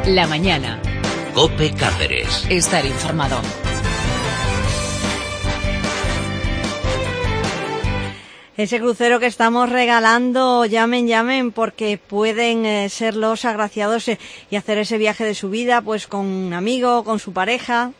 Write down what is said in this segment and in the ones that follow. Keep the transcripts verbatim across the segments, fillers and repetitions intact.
La mañana. COPE Cáceres. Estar informado. Ese crucero que estamos regalando, llamen, llamen, porque pueden eh, ser los agraciados eh, y hacer ese viaje de su vida, pues con un amigo, con su pareja.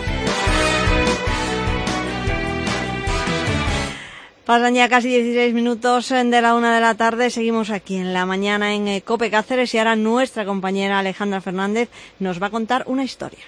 Pasan ya casi dieciséis minutos de la una de la tarde, seguimos aquí en la mañana en eh, COPE Cáceres y ahora nuestra compañera Alejandra Fernández nos va a contar una historia.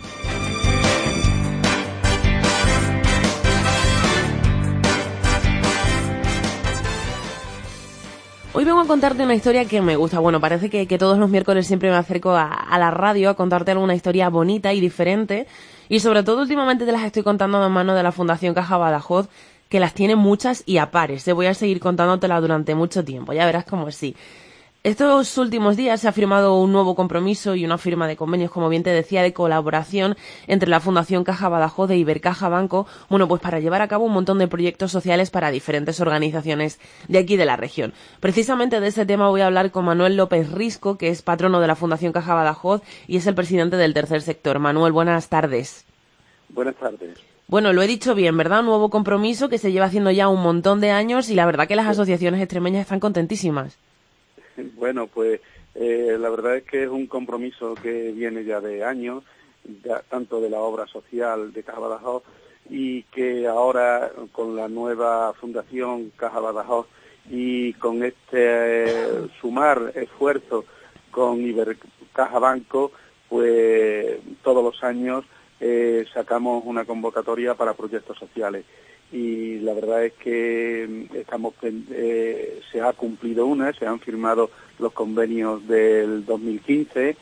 Hoy vengo a contarte una historia que me gusta. Bueno, parece que, que todos los miércoles siempre me acerco a, a la radio a contarte alguna historia bonita y diferente. Y sobre todo últimamente te las estoy contando de mano de la Fundación Caja Badajoz, que las tiene muchas y a pares. Te voy a seguir contándotelas durante mucho tiempo, ya verás cómo sí. Estos últimos días se ha firmado un nuevo compromiso y una firma de convenios, como bien te decía, de colaboración entre la Fundación Caja Badajoz e Ibercaja Banco, bueno, pues para llevar a cabo un montón de proyectos sociales para diferentes organizaciones de aquí de la región. Precisamente de este tema voy a hablar con Manuel López Risco, que es patrono de la Fundación Caja Badajoz y es el presidente del tercer sector. Manuel, buenas tardes. Buenas tardes. Bueno, lo he dicho bien, ¿verdad? Un nuevo compromiso que se lleva haciendo ya un montón de años y la verdad que las asociaciones extremeñas están contentísimas. Bueno, pues eh, la verdad es que es un compromiso que viene ya de años, ya, tanto de la obra social de Caja Badajoz y que ahora con la nueva Fundación Caja Badajoz y con este eh, sumar esfuerzos con Ibercaja Banco, pues todos los años eh, sacamos una convocatoria para proyectos sociales. Y la verdad es que estamos eh, se ha cumplido una, se han firmado los convenios del dos mil quince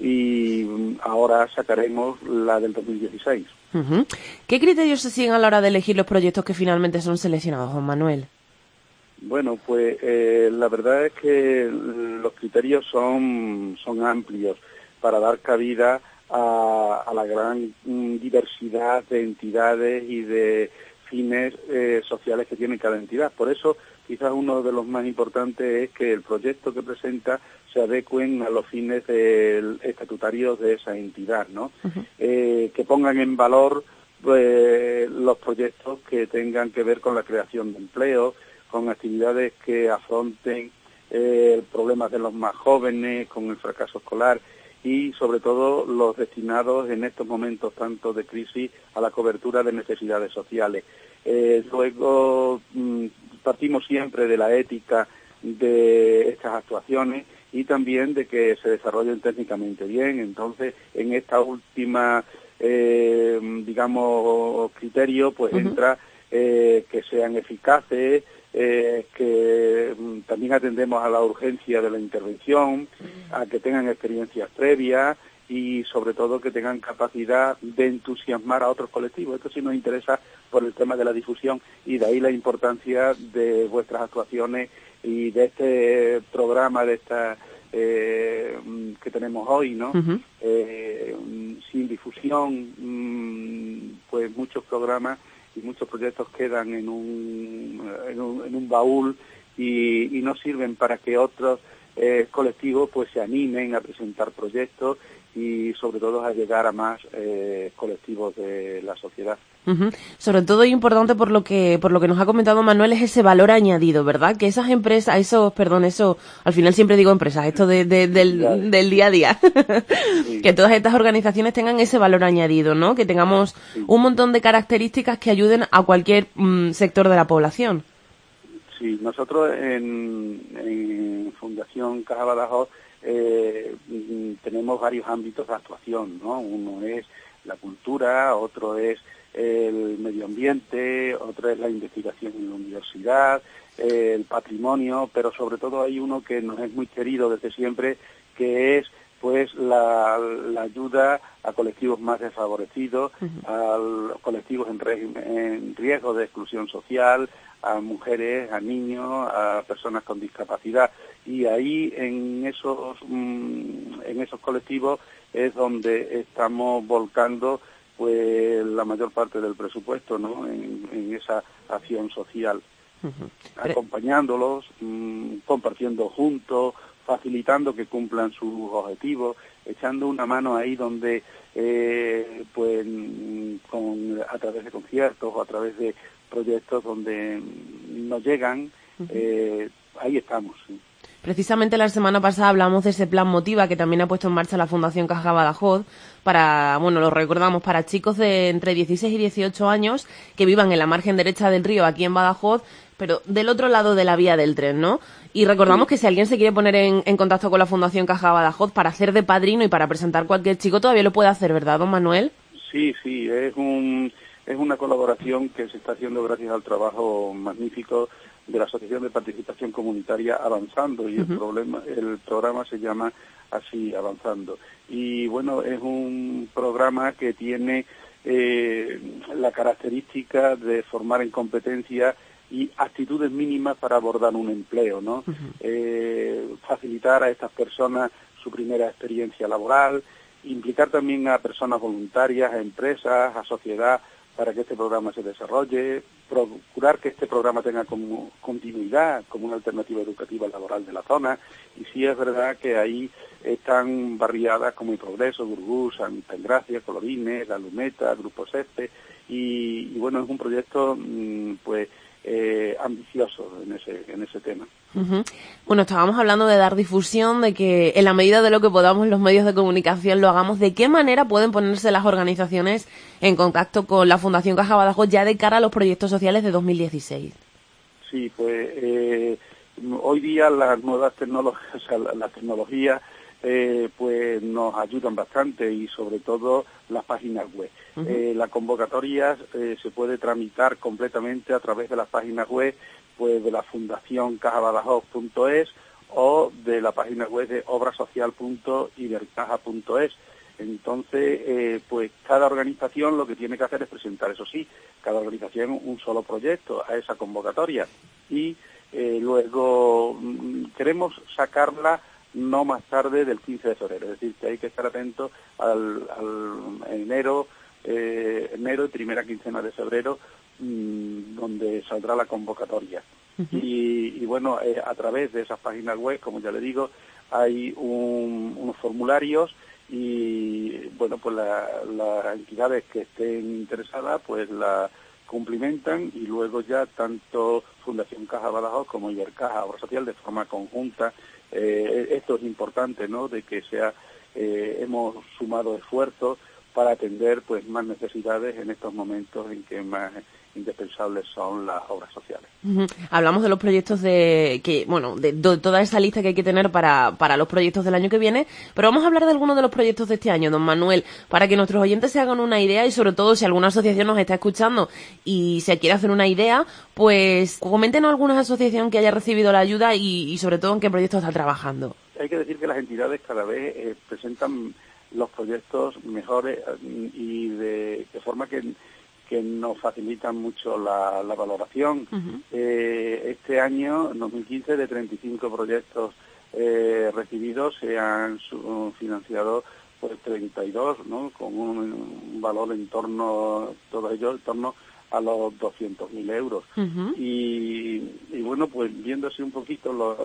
y ahora sacaremos la del dos mil dieciséis. Uh-huh. ¿Qué criterios se siguen a la hora de elegir los proyectos que finalmente son seleccionados, Juan Manuel? Bueno, pues eh, la verdad es que los criterios son, son amplios para dar cabida a, a la gran diversidad de entidades y de fines eh, sociales que tiene cada entidad. Por eso, quizás uno de los más importantes es que el proyecto que presenta se adecuen a los fines del, estatutarios de esa entidad, ¿no? Uh-huh. Eh, que pongan en valor pues, los proyectos que tengan que ver con la creación de empleo, con actividades que afronten eh, problemas de los más jóvenes, con el fracaso escolar y sobre todo los destinados en estos momentos tanto de crisis a la cobertura de necesidades sociales. Eh, luego mmm, partimos siempre de la ética de estas actuaciones y también de que se desarrollen técnicamente bien. Entonces, en esta última, eh, digamos, criterio, pues uh-huh. entra eh, que sean eficaces, Eh, que mm, también atendemos a la urgencia de la intervención, a que tengan experiencias previas y sobre todo que tengan capacidad de entusiasmar a otros colectivos. Esto sí nos interesa por el tema de la difusión y de ahí la importancia de vuestras actuaciones y de este programa, de esta eh, que tenemos hoy, ¿no? Uh-huh. Eh, sin difusión, pues muchos programas y muchos proyectos quedan en un, en un, en un baúl y, y no sirven para que otros eh, colectivos pues se animen a presentar proyectos y sobre todo a llegar a más eh, colectivos de la sociedad. Uh-huh. Sobre todo y importante por lo que por lo que nos ha comentado Manuel es ese valor añadido, ¿verdad? Que esas empresas, esos, perdón, eso, al final siempre digo empresas, esto de, de, del, del día a día, sí. Que todas estas organizaciones tengan ese valor añadido, ¿no? Que tengamos sí. un montón de características que ayuden a cualquier mm, sector de la población. Sí, nosotros en, en Fundación Caja Badajoz eh, tenemos varios ámbitos de actuación, ¿no? Uno es la cultura, otro es el medio ambiente, otro es la investigación en la universidad, eh, el patrimonio, pero sobre todo hay uno que nos es muy querido desde siempre, que es pues la, la ayuda a colectivos más desfavorecidos, uh-huh. a colectivos en, re, en riesgo de exclusión social, a mujeres, a niños, a personas con discapacidad. Y ahí en esos, mm, en esos colectivos es donde estamos volcando pues la mayor parte del presupuesto, ¿no? En, en esa acción social, uh-huh. acompañándolos, mmm, compartiendo juntos, facilitando que cumplan sus objetivos, echando una mano ahí donde, eh, pues, con, a través de conciertos o a través de proyectos donde nos llegan, eh, ahí estamos, sí. Precisamente la semana pasada hablamos de ese plan Motiva que también ha puesto en marcha la Fundación Caja Badajoz para, bueno, lo recordamos, para chicos de entre dieciséis y dieciocho años que vivan en la margen derecha del río aquí en Badajoz, pero del otro lado de la vía del tren, ¿no? Y recordamos sí. que si alguien se quiere poner en, en contacto con la Fundación Caja Badajoz para hacer de padrino y para presentar cualquier chico, todavía lo puede hacer, ¿verdad, don Manuel? Sí, sí, es un es una colaboración que se está haciendo gracias al trabajo magnífico de la Asociación de Participación Comunitaria Avanzando, y uh-huh. el problema el programa se llama así, Avanzando. Y bueno, es un programa que tiene eh, la característica de formar en competencia y actitudes mínimas para abordar un empleo, ¿no? Uh-huh. Eh, facilitar a estas personas su primera experiencia laboral, implicar también a personas voluntarias, a empresas, a sociedad, para que este programa se desarrolle, procurar que este programa tenga como continuidad como una alternativa educativa laboral de la zona. Y sí es verdad que ahí están barriadas como el Progreso, Gurgú, Santa Engracia, Colorines, La Luneta, Grupo Ceste, y, y bueno, es un proyecto pues eh, ambicioso en ese en ese tema. Uh-huh. Bueno, estábamos hablando de dar difusión, de que en la medida de lo que podamos los medios de comunicación lo hagamos. ¿De qué manera pueden ponerse las organizaciones en contacto con la Fundación Caja Badajoz ya de cara a los proyectos sociales de dos mil dieciséis? Sí, pues eh, hoy día las nuevas tecnologías, o sea, las tecnologías eh, pues nos ayudan bastante, y sobre todo las páginas web. Uh-huh. Eh, la convocatoria eh, se puede tramitar completamente a través de las páginas web pues de la Fundación caja badajoz punto es o de la página web de obrasocial punto ibercaja punto es. Entonces, eh, pues cada organización lo que tiene que hacer es presentar, eso sí, cada organización un solo proyecto a esa convocatoria, y eh, luego mm, queremos sacarla no más tarde del quince de febrero, es decir, que hay que estar atentos al, al enero, eh, enero y primera quincena de febrero, donde saldrá la convocatoria. Uh-huh. Y, y bueno, eh, a través de esas páginas web, como ya le digo, hay un, unos formularios, y bueno, pues las la entidades que estén interesadas pues la cumplimentan, y luego ya tanto Fundación Caja Badajoz como Ibercaja Obra Social de forma conjunta. Eh, esto es importante, ¿no?, de que sea eh, hemos sumado esfuerzos para atender pues más necesidades en estos momentos en que más indispensables son las obras sociales. Uh-huh. Hablamos de los proyectos de que, bueno, de, de toda esa lista que hay que tener para, para los proyectos del año que viene, pero vamos a hablar de algunos de los proyectos de este año, don Manuel, para que nuestros oyentes se hagan una idea, y sobre todo si alguna asociación nos está escuchando y se quiere hacer una idea, pues coméntenos alguna asociación que haya recibido la ayuda y, y sobre todo en qué proyecto está trabajando. Hay que decir que las entidades cada vez eh, presentan los proyectos mejores y de, de forma que, que nos facilitan mucho la, la valoración. Uh-huh. Eh, este año, en dos mil quince, de treinta y cinco proyectos eh, recibidos, se han financiado pues treinta y dos, ¿no?, con un, un valor en torno, todos ellos en torno a los doscientos mil euros. Uh-huh. Y, y bueno, pues viendo así un poquito los,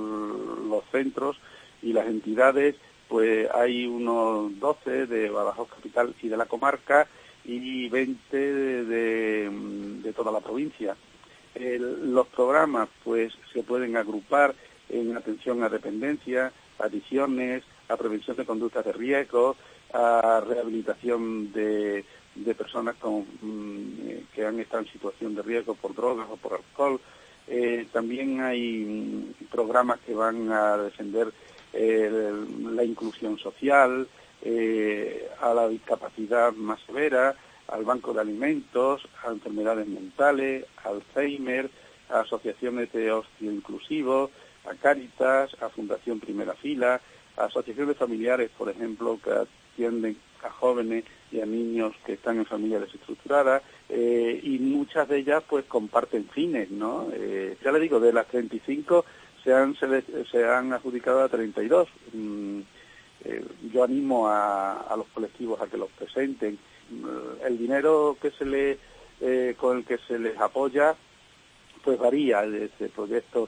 los centros y las entidades, pues hay unos doce de Badajoz Capital y de la comarca, y veinte de, de, de toda la provincia. El, los programas pues se pueden agrupar en atención a dependencia, adicciones, a prevención de conductas de riesgo, a rehabilitación de, de personas con, que han estado en situación de riesgo por drogas o por alcohol. Eh, también hay programas que van a defender eh, la inclusión social, eh, a la discapacidad más severa, al banco de alimentos, a enfermedades mentales, Alzheimer, a asociaciones de ocio inclusivo, a Cáritas, a Fundación Primera Fila, a asociaciones familiares, por ejemplo, que atienden a jóvenes y a niños que están en familias desestructuradas, eh, y muchas de ellas pues comparten fines, ¿no? Eh, ya le digo, de las treinta y cinco se han, se, se han adjudicado a treinta y dos. Mm, eh, yo animo a, a los colectivos a que los presenten. El dinero que se le, eh, con el que se les apoya pues varía desde proyectos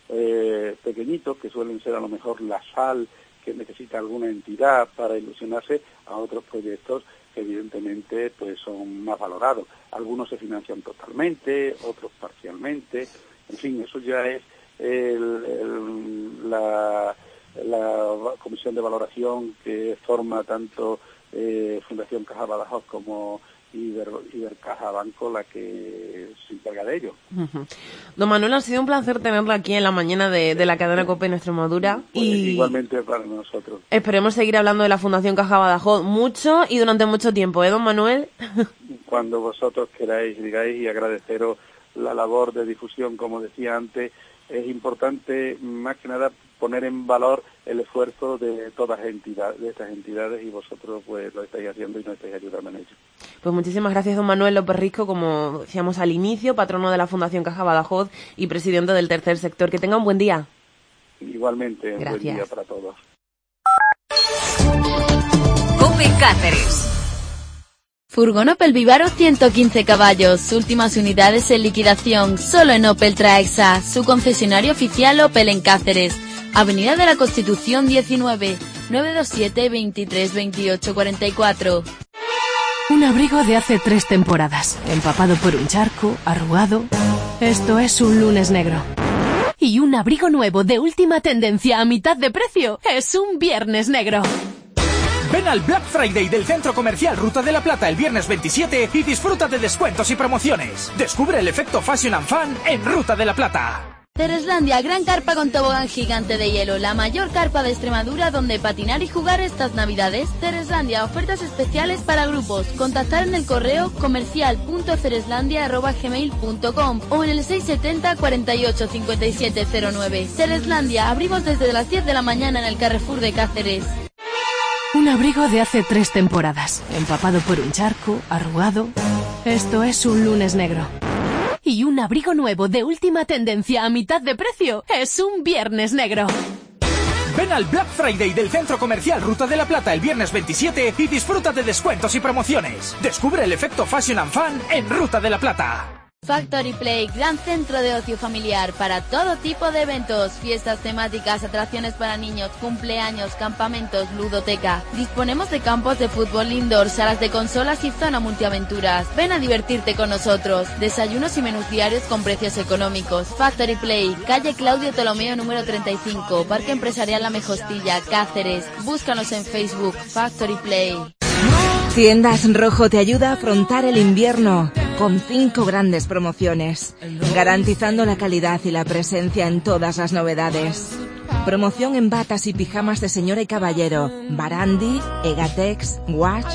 eh, pequeñitos, que suelen ser a lo mejor la sal que necesita alguna entidad para ilusionarse, a otros proyectos que evidentemente pues son más valorados. Algunos se financian totalmente, otros parcialmente, en fin, eso ya es el, el, la, la comisión de valoración que forma tanto eh, Fundación Caja Badajoz como Iber, Ibercaja Banco la que se encarga de ello. Uh-huh. Don Manuel, ha sido un placer tenerlo aquí en la mañana de, de la cadena COPE en Extremadura. Pues y igualmente para nosotros. Esperemos seguir hablando de la Fundación Caja Badajoz mucho y durante mucho tiempo, ¿eh, don Manuel? Cuando vosotros queráis, digáis, y agradeceros la labor de difusión, como decía antes, es importante más que nada poner en valor el esfuerzo de todas las entidades, de estas entidades, y vosotros pues lo estáis haciendo y nos estáis ayudando en ello. Pues muchísimas gracias, don Manuel López Risco, como decíamos al inicio, patrono de la Fundación Caja Badajoz y presidente del tercer sector. Que tenga un buen día. Igualmente, un gracias. buen día para todos. COPE Cáceres. Furgón Opel Vivaro ciento quince caballos, últimas unidades en liquidación, solo en Opel Traexa, su concesionario oficial Opel en Cáceres. Avenida de la Constitución diecinueve, nueve dos siete, veintitrés, veintiocho, cuarenta y cuatro. Un abrigo de hace tres temporadas, empapado por un charco, arrugado. Esto es un lunes negro. Y un abrigo nuevo de última tendencia a mitad de precio es un viernes negro. Ven al Black Friday del Centro Comercial Ruta de la Plata el viernes veintisiete y disfruta de descuentos y promociones. Descubre el efecto Fashion and Fun en Ruta de la Plata. Tereslandia, gran carpa con tobogán gigante de hielo, la mayor carpa de Extremadura donde patinar y jugar estas navidades. Tereslandia, ofertas especiales para grupos. Contactar en el correo comercial punto cereslandia arroba gmail punto com o en el seis setenta, cuarenta y ocho, cincuenta y siete cero nueve. Tereslandia, abrimos desde las diez de la mañana en el Carrefour de Cáceres. Un abrigo de hace tres temporadas, empapado por un charco, arrugado. Esto es un lunes negro. Y un abrigo nuevo de última tendencia a mitad de precio es un viernes negro. Ven al Black Friday del Centro Comercial Ruta de la Plata el viernes veintisiete y disfruta de descuentos y promociones. Descubre el efecto Fashion and Fun en Ruta de la Plata. Factory Play, gran centro de ocio familiar para todo tipo de eventos, fiestas temáticas, atracciones para niños, cumpleaños, campamentos, ludoteca. Disponemos de campos de fútbol indoor, salas de consolas y zona multiaventuras. Ven a divertirte con nosotros. Desayunos y menús diarios con precios económicos. Factory Play, calle Claudio Ptolomeo número treinta y cinco, Parque Empresarial La Mejostilla, Cáceres. Búscanos en Facebook, Factory Play. Tiendas Rojo te ayuda a afrontar el invierno con cinco grandes promociones, garantizando la calidad y la presencia en todas las novedades. Promoción en batas y pijamas de señora y caballero, Barandi, Egatex, Watch,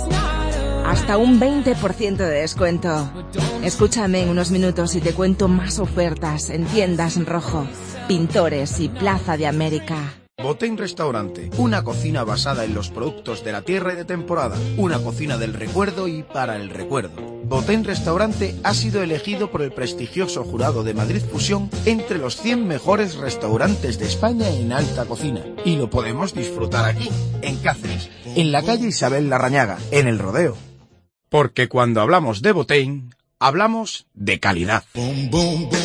hasta un veinte por ciento de descuento. Escúchame en unos minutos y te cuento más ofertas en Tiendas Rojo, Pintores y Plaza de América. Botein Restaurante, una cocina basada en los productos de la tierra y de temporada, una cocina del recuerdo y para el recuerdo. Botein Restaurante ha sido elegido por el prestigioso jurado de Madrid Fusión entre los cien mejores restaurantes de España en alta cocina. Y lo podemos disfrutar aquí, en Cáceres, en la calle Isabel Larrañaga, en El Rodeo. Porque cuando hablamos de Botein, hablamos de calidad. Boom, boom, boom.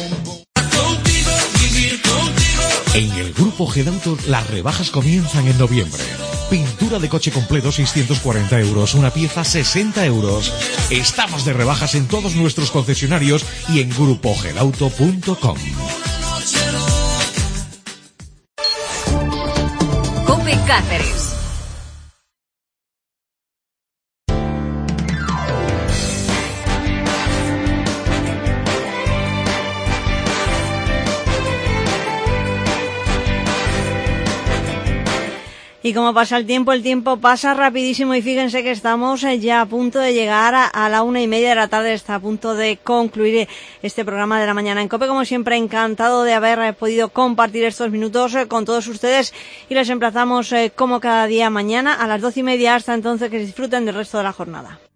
En el Grupo Gedauto las rebajas comienzan en noviembre. Pintura de coche completo seiscientos cuarenta euros, una pieza sesenta euros. Estamos de rebajas en todos nuestros concesionarios y en grupo gedauto punto com. COPE Cáceres. Y como pasa el tiempo, el tiempo pasa rapidísimo y fíjense que estamos ya a punto de llegar a, a la una y media de la tarde, está a punto de concluir este programa de la mañana en COPE. Como siempre, encantado de haber podido compartir estos minutos con todos ustedes y les emplazamos como cada día mañana a las doce y media. Hasta entonces, que disfruten del resto de la jornada.